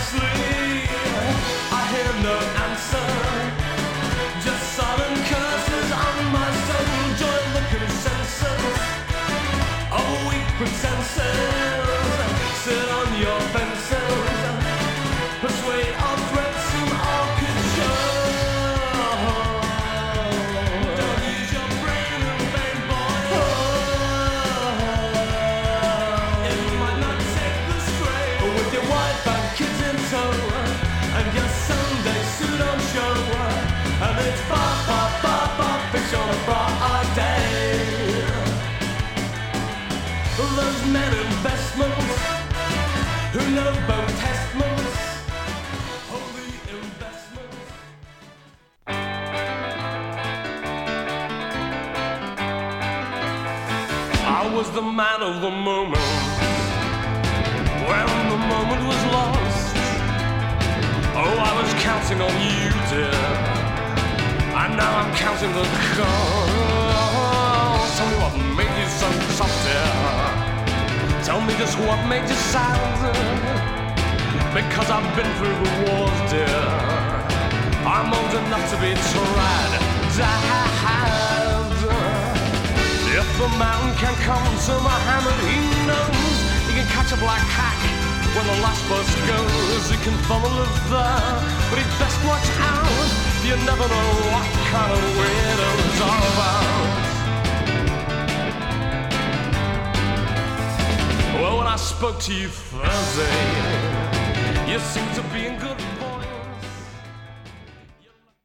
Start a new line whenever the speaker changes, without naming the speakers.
sleep. I hear no answer, just silent curses on my soul. Joy looking senses of weak pretenses sit on your fences, persuade our threats and architecture. Don't use your brain in vain, boy. It might not take the strain with your wife and kids in tow, and your Sunday suit on show, and it's far, far, far, far fish on a Friday. Those men investments who know both testments, holy investments. I was the man of the moment when the moment was lost. Oh, I was counting on you, dear, and now I'm counting the cost. Tell me what made you so soft, dear. Tell me just what made you sad. Because I've been through the wars, dear. I'm old enough to be tried, died. If a man can come to my hammer, he knows he can catch a black hack when the last bus goes. He can follow there, but he'd best watch out. You never know what kind of weirdos are about. Well, when I spoke to you Thursday, you seemed to be in good